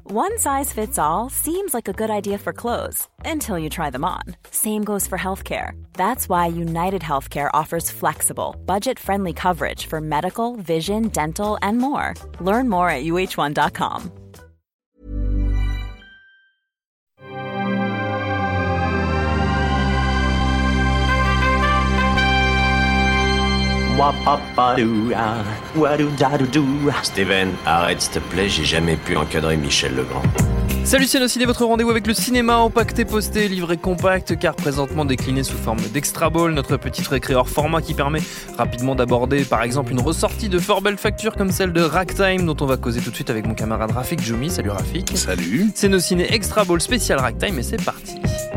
One size fits all seems like a good idea for clothes until you try them on. Same goes for healthcare. That's why United Healthcare offers flexible, budget-friendly coverage for medical, vision, dental, and more. Learn more at uh1.com. Steven, arrête s'il te plaît, j'ai jamais pu encadrer Michel Legrand. Salut, c'est Nos Ciné, votre rendez-vous avec le cinéma empaqueté, posté, livré compact, car présentement décliné sous forme d'Extra Ball, notre petite récré hors format qui permet rapidement d'aborder par exemple une ressortie de fort belle facture comme celle de Ragtime, dont on va causer tout de suite avec mon camarade Rafik Djoumi. Salut Rafik. Salut. C'est Nos Ciné Extra Ball spécial Ragtime et c'est parti.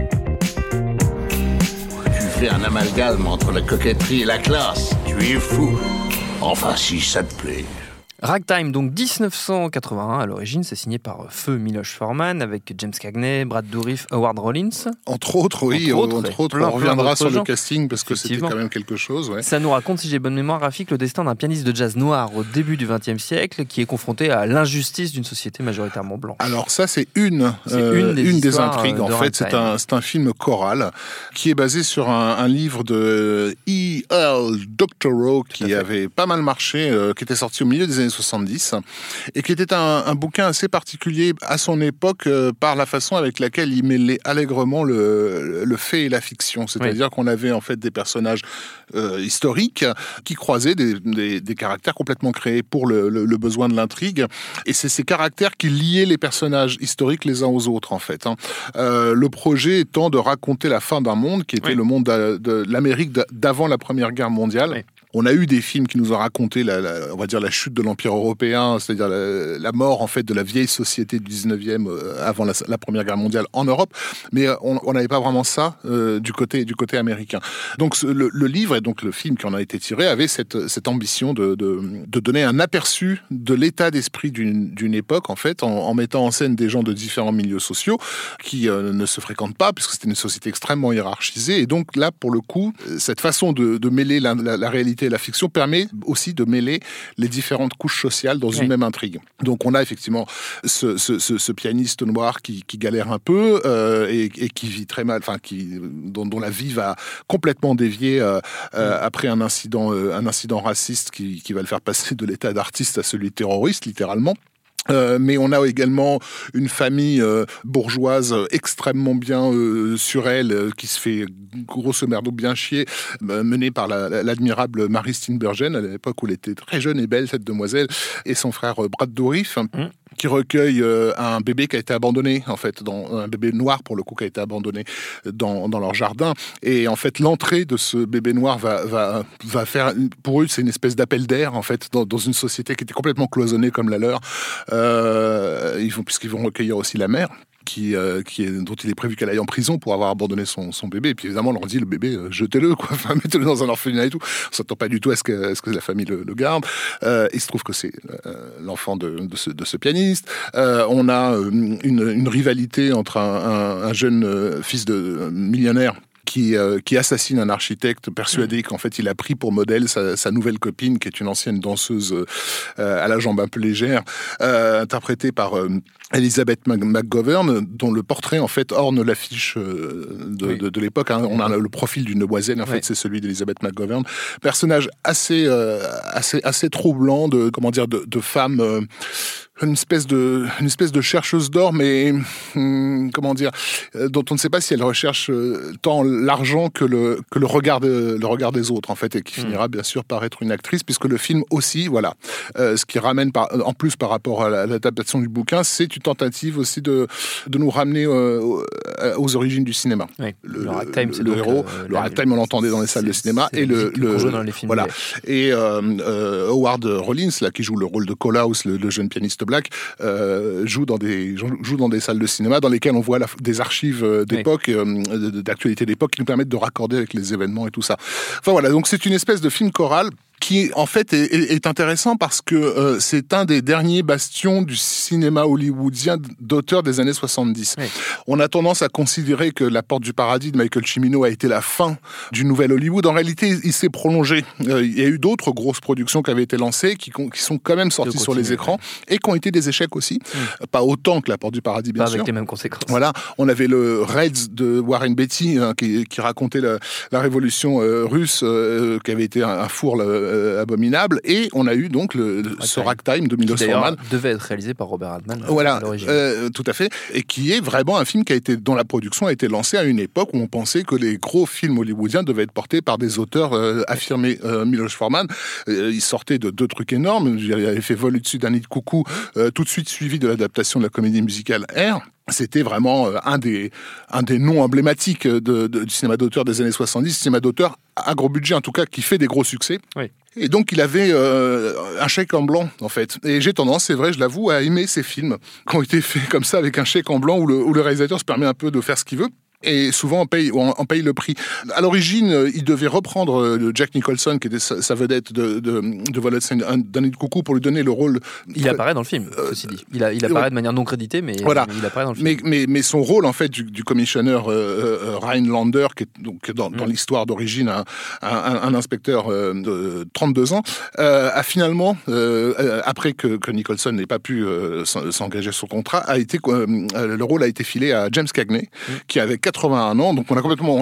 Tu fais un amalgame entre la coquetterie et la classe. Tu es fou. Enfin, si ça te plaît. Ragtime, donc 1981 à l'origine, c'est signé par Feu Miloš Forman avec James Cagney, Brad Dourif, Howard Rollins. Entre autres, oui, entre autres, on reviendra sur le casting parce que c'était quand même quelque chose. Ouais. Ça nous raconte, si j'ai bonne mémoire, Rafik, le destin d'un pianiste de jazz noir au début du XXe siècle qui est confronté à l'injustice d'une société majoritairement blanche. Alors ça, c'est une des intrigues. En fait, c'est un film choral qui est basé sur un livre de E.L. Doctorow qui avait pas mal marché, qui était sorti au milieu des années 70 et qui était un bouquin assez particulier à son époque par la façon avec laquelle il mêlait allègrement le fait et la fiction. C'est-à-dire qu'on avait en fait des personnages historiques qui croisaient des caractères complètement créés pour le besoin de l'intrigue, et c'est ces caractères qui liaient les personnages historiques les uns aux autres en fait. Le projet étant de raconter la fin d'un monde qui était le monde de l'Amérique d'avant la Première Guerre mondiale. Oui. On a eu des films qui nous ont raconté on va dire la chute de l'Empire européen, c'est-à-dire la mort en fait de la vieille société du 19e avant la Première Guerre mondiale en Europe, mais on n'avait pas vraiment ça du côté américain. Donc le livre et donc le film qui en a été tiré avait cette ambition de donner un aperçu de l'état d'esprit d'une époque en fait, en mettant en scène des gens de différents milieux sociaux qui ne se fréquentent pas puisque c'était une société extrêmement hiérarchisée, et donc là pour le coup cette façon de mêler la réalité et la fiction permet aussi de mêler les différentes couches sociales dans une même intrigue. Donc on a effectivement ce pianiste noir qui galère un peu et qui vit très mal, enfin dont la vie va complètement dévier après un incident raciste qui va le faire passer de l'état d'artiste à celui de terroriste littéralement. Mais on a également une famille bourgeoise extrêmement bien sur elle, qui se fait grosso merdo bien chier, menée par l'admirable Mary Steenburgen, à l'époque où elle était très jeune et belle, cette demoiselle, et son frère Brad Dourif, qui recueille un bébé qui a été abandonné, en fait, un bébé noir pour le coup qui a été abandonné dans leur jardin. Et en fait, l'entrée de ce bébé noir va faire, pour eux, c'est une espèce d'appel d'air, en fait, dans une société qui était complètement cloisonnée comme la leur. Puisqu'ils vont recueillir aussi la mère. Dont il est prévu qu'elle aille en prison pour avoir abandonné son bébé. Et puis évidemment, on leur dit, le bébé, jetez-le, quoi. Enfin, mettez-le dans un orphelinat et tout. On s'attend pas du tout à ce que la famille le garde. Il se trouve que c'est l'enfant de ce pianiste. On a une rivalité entre un jeune fils de millionnaire qui assassine un architecte persuadé qu'en fait il a pris pour modèle sa nouvelle copine, qui est une ancienne danseuse à la jambe un peu légère, interprétée par Elizabeth McGovern, dont le portrait en fait orne l'affiche de l'époque. On a le profil d'une demoiselle, en fait c'est celui d'Elizabeth McGovern, personnage assez troublant de femme. Une espèce de chercheuse d'or, mais dont on ne sait pas si elle recherche tant l'argent que le regard des autres en fait, et qui finira bien sûr par être une actrice, puisque le film aussi, ce qui ramène en plus par rapport à l'adaptation du bouquin, c'est une tentative aussi de nous ramener aux origines du cinéma. Oui. Le Ragtime, c'est le héros. Le Ragtime, on l'entendait dans les salles de cinéma, et dans les films. Voilà. Et Howard Rollins, là, qui joue le rôle de Cole House, le jeune pianiste black, joue dans des salles de cinéma dans lesquelles on voit des archives d'époque, d'actualité d'époque, qui nous permettent de raccorder avec les événements et tout ça. Enfin voilà, donc c'est une espèce de film choral qui en fait est intéressant parce que c'est un des derniers bastions du cinéma hollywoodien d'auteur des années 70. Oui. On a tendance à considérer que La Porte du Paradis de Michael Cimino a été la fin du nouvel Hollywood. En réalité, il s'est prolongé. Il y a eu d'autres grosses productions qui avaient été lancées, qui sont quand même sorties sur les écrans et qui ont été des échecs aussi. Pas autant que La Porte du Paradis, bien sûr. Pas avec les mêmes conséquences. Voilà. On avait le Reds de Warren Beatty qui racontait la révolution russe qui avait été un four abominable. Et on a eu donc ce Ragtime de Milos Forman. Qui devait être réalisé par Robert Altman. Voilà, tout à fait. Et qui est vraiment un film dont la production a été lancée à une époque où on pensait que les gros films hollywoodiens devaient être portés par des auteurs affirmés. Milos Forman, il sortait de 2 trucs énormes. Il avait fait Vol au-dessus d'un nid de coucou, tout de suite suivi de l'adaptation de la comédie musicale Air. C'était vraiment un des noms emblématiques du cinéma d'auteur des années 70, cinéma d'auteur à gros budget en tout cas, qui fait des gros succès. Oui. Et donc il avait un chèque en blanc en fait. Et j'ai tendance, c'est vrai, je l'avoue, à aimer ces films qui ont été faits comme ça avec un chèque en blanc où le réalisateur se permet un peu de faire ce qu'il veut. Et souvent, on paye le prix. À l'origine, il devait reprendre Jack Nicholson, qui était sa vedette de Vol d'un nid de coucou, pour lui donner le rôle. Il apparaît dans le film, ceci dit. Il apparaît de manière non créditée, mais voilà. Il apparaît dans le film. Mais son rôle, en fait, du commissionnaire Rhinelander, qui est donc dans l'histoire d'origine un inspecteur de 32 ans, a finalement, après que Nicholson n'ait pas pu s'engager sur contrat, le rôle a été filé à James Cagney, qui avait 81 ans, donc on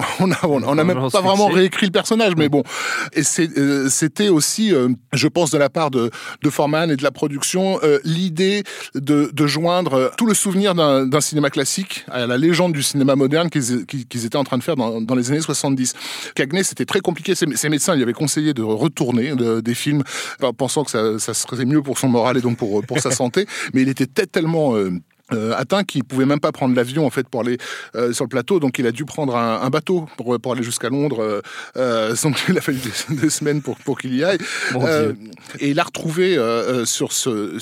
a même pas vraiment réécrit le personnage, mais bon. Et c'était aussi, je pense, de la part de Forman et de la production, l'idée de joindre tout le souvenir d'un cinéma classique à la légende du cinéma moderne qu'ils étaient en train de faire dans les années 70. Cagney, c'était très compliqué. Ses médecins lui avaient conseillé de retourner des films, pensant que ça serait mieux pour son moral et donc pour sa santé, mais il était tellement atteint qu'il pouvait même pas prendre l'avion en fait pour aller sur le plateau, donc il a dû prendre un bateau pour aller jusqu'à Londres. Donc il a fallu des semaines pour qu'il y aille. Et il a retrouvé sur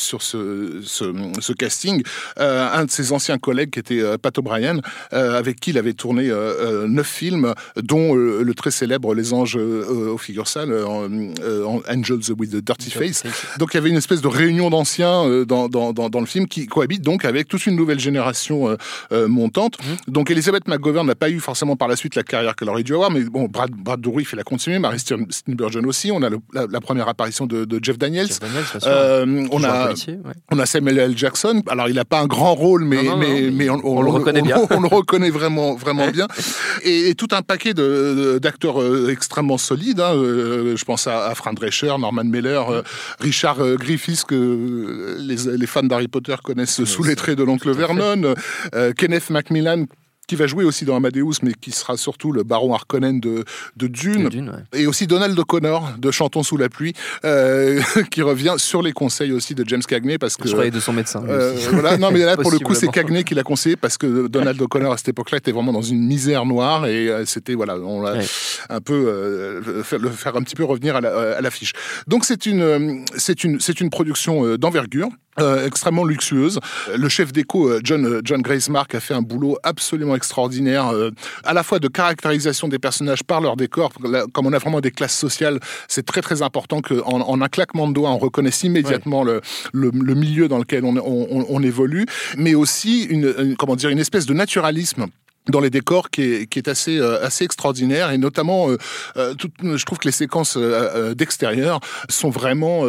ce casting un de ses anciens collègues qui était Pat O'Brien, avec qui il avait tourné 9 films, dont le très célèbre Les Anges aux figures sales, Angels with the Dirty Face. Donc il y avait une espèce de réunion d'anciens dans le film qui cohabite donc avec toute une nouvelle génération montante. Donc Elizabeth McGovern n'a pas eu forcément par la suite la carrière qu'elle aurait dû avoir, mais bon, Brad Dourif, il a continué, Mary Steenburgen aussi. On a la première apparition de Jeff Daniels. On a Samuel L. Jackson. Alors il n'a pas un grand rôle, mais on le reconnaît bien. On le reconnaît vraiment bien. Et tout un paquet d'acteurs extrêmement solides. Je pense à Fran Drescher, Norman Mailer, Richard Griffiths, que les fans d'Harry Potter connaissent sous les traits de l'oncle Vernon, Kenneth Macmillan, qui va jouer aussi dans Amadeus, mais qui sera surtout le baron Harkonnen de Dune. Et aussi Donald O'Connor de Chantons sous la pluie, qui revient sur les conseils aussi de James Cagney, parce que... Je croyais de son médecin. Voilà, non, mais là, pour le coup, c'est Cagney qui l'a conseillé, parce que Donald O'Connor, à cette époque-là, était vraiment dans une misère noire, et c'était, voilà, on l'a un peu... le faire un petit peu revenir à l'affiche. Donc, c'est une production d'envergure, extrêmement luxueuse. Le chef déco, John Gracemark, a fait un boulot absolument extraordinaire, à la fois de caractérisation des personnages par leur décor. Comme on a vraiment des classes sociales, c'est très très important qu'en un claquement de doigts, on reconnaisse immédiatement le milieu dans lequel on évolue, mais aussi une espèce de naturalisme dans les décors qui est assez extraordinaire, et notamment je trouve que les séquences d'extérieur sont vraiment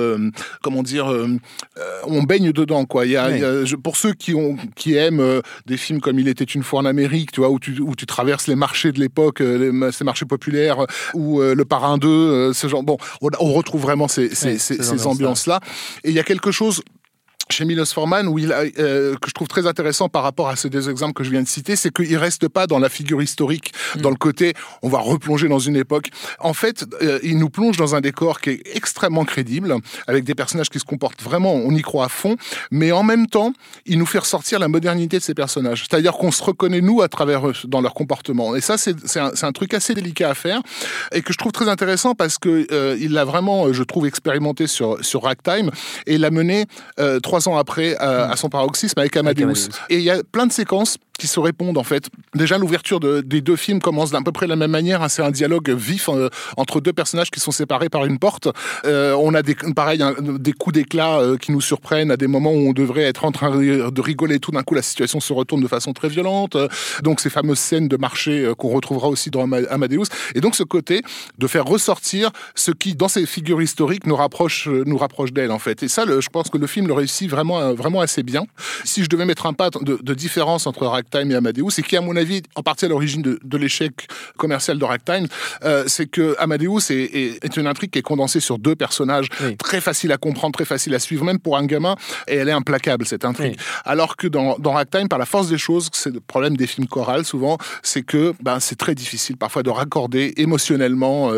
on baigne dedans, quoi. Pour ceux qui aiment des films comme Il était une fois en Amérique, tu vois, où tu traverses les marchés de l'époque, ces marchés populaires, ou Le Parrain 2, ce genre, bon, on retrouve vraiment ces ambiances-là. Et il y a quelque chose chez Milos Forman, que je trouve très intéressant par rapport à ces deux exemples que je viens de citer, c'est qu'il reste pas dans la figure historique, dans le côté on va replonger dans une époque. En fait, il nous plonge dans un décor qui est extrêmement crédible, avec des personnages qui se comportent vraiment, on y croit à fond, mais en même temps, il nous fait ressortir la modernité de ces personnages. C'est-à-dire qu'on se reconnaît, nous, à travers eux, dans leur comportement. Et ça, c'est un truc assez délicat à faire, et que je trouve très intéressant parce que il l'a vraiment, je trouve, expérimenté sur Ragtime, et l'a mené 3 ans après à son paroxysme avec Amadeus. Et il y a plein de séquences qui se répondent en fait. Déjà, l'ouverture des deux films commence d'à peu près de la même manière. C'est un dialogue vif entre deux personnages qui sont séparés par une porte. On a des coups d'éclat qui nous surprennent à des moments où on devrait être en train de rigoler. Tout d'un coup, la situation se retourne de façon très violente. Donc, ces fameuses scènes de marché qu'on retrouvera aussi dans Amadeus. Et donc, ce côté de faire ressortir ce qui, dans ces figures historiques, nous rapproche d'elle, en fait. Et ça, je pense que le film le réussit vraiment assez bien. Si je devais mettre un pas de différence entre Ragtime et Amadeus, et qui, à mon avis, en partie à l'origine de l'échec commercial de Ragtime, c'est que Amadeus est une intrigue qui est condensée sur deux personnages, très facile à comprendre, très facile à suivre, même pour un gamin, et elle est implacable, cette intrigue. Oui. Alors que dans Ragtime, par la force des choses, c'est le problème des films chorales, souvent, c'est que c'est très difficile parfois de raccorder émotionnellement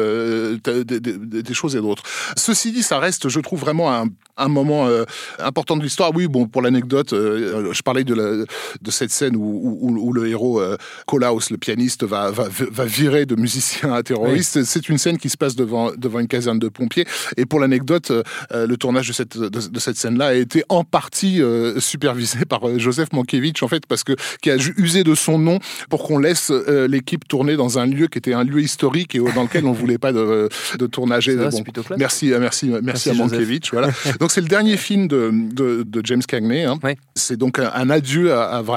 des choses et d'autres. Ceci dit, ça reste, je trouve, vraiment un moment important de l'histoire. Oui, bon, pour l'anecdote, je parlais de cette scène où le héros Kolaus, le pianiste, va virer de musicien à terroriste. Oui. C'est une scène qui se passe devant une caserne de pompiers. Et pour l'anecdote, le tournage de cette scène-là a été en partie supervisé par Joseph Mankiewicz, en fait, qui a usé de son nom pour qu'on laisse l'équipe tourner dans un lieu qui était un lieu historique et dans lequel on ne voulait pas de tournage. C'est plutôt classe. Merci à Mankiewicz. Voilà. Donc c'est le dernier film de James Cagney. Hein. Oui. C'est donc un adieu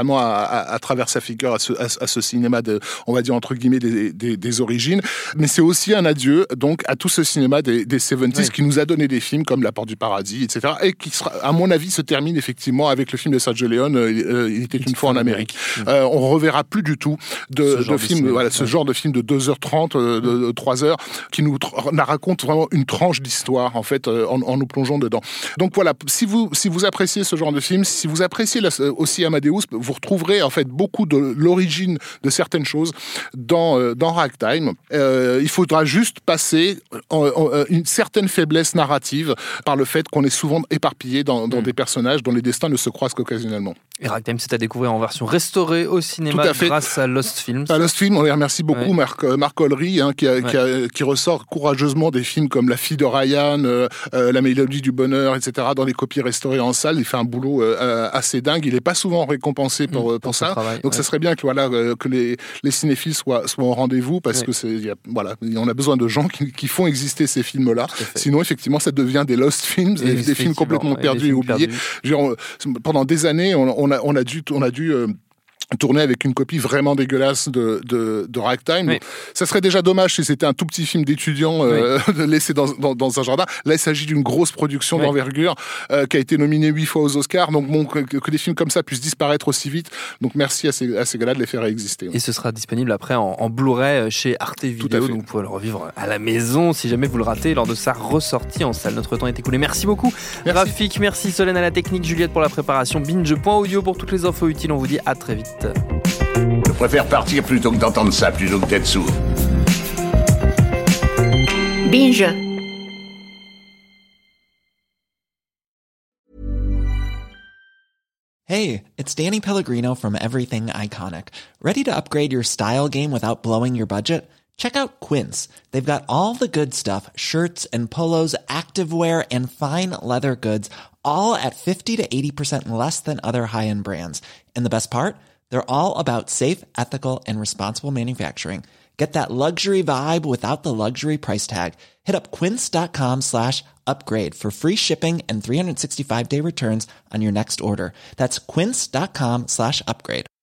à travers sa figure à ce cinéma on va dire entre guillemets des origines, mais c'est aussi un adieu donc à tout ce cinéma des 70s qui nous a donné des films comme La Porte du Paradis, etc. et qui à mon avis se termine effectivement avec le film de Sergio Leone, Il était une fois en Amérique. On reverra plus du tout de films, ce genre de film de 2h30, de 3h qui nous raconte vraiment une tranche d'histoire en fait en nous plongeant dedans. Donc voilà, si vous appréciez ce genre de film, si vous appréciez aussi Amadeus, vous retrouverez en fait beaucoup de l'origine de certaines choses dans Ragtime. Il faudra juste passer une certaine faiblesse narrative par le fait qu'on est souvent éparpillé dans des personnages dont les destins ne se croisent qu'occasionnellement. Et Ragtime, c'est à découvrir en version restaurée au cinéma grâce à Lost Films. À Lost Films, on les remercie beaucoup, Marc Ollery, qui ressort courageusement des films comme La Fille de Ryan, La Mélodie du Bonheur, etc. dans les copies restaurées en salle. Il fait un boulot assez dingue. Il n'est pas souvent récompensé pour ça. Travail, donc ça serait bien que les cinéphiles soient au rendez-vous parce que on a besoin de gens qui font exister ces films-là. Sinon, effectivement, ça devient des Lost Films, des films complètement perdus et oubliés. Pendant des années, on a dû tourner avec une copie vraiment dégueulasse de Ragtime. Oui. Ça serait déjà dommage si c'était un tout petit film d'étudiant laissé dans un jardin. Là, il s'agit d'une grosse production d'envergure qui a été nominée 8 fois aux Oscars. Donc que des films comme ça puissent disparaître aussi vite. Donc merci à ces gars-là de les faire exister. Et ce sera disponible après en Blu-ray chez Arte Vidéo. Donc vous pouvez le revivre à la maison si jamais vous le ratez lors de sa ressortie en salle. Notre temps est écoulé. Merci beaucoup. Rafik, merci Solène à la technique, Juliette pour la préparation, Binge.audio pour toutes les infos utiles. On vous dit à très vite. Je préfère partir plutôt que d'entendre ça, plutôt que d'être sourd. Binge. Hey, it's Danny Pellegrino from Everything Iconic. Ready to upgrade your style game without blowing your budget? Check out Quince. They've got all the good stuff, shirts and polos, activewear, and fine leather goods, all at 50 to 80% less than other high-end brands. And the best part? They're all about safe, ethical, and responsible manufacturing. Get that luxury vibe without the luxury price tag. Hit up quince.com/upgrade for free shipping and 365-day returns on your next order. That's quince.com/upgrade.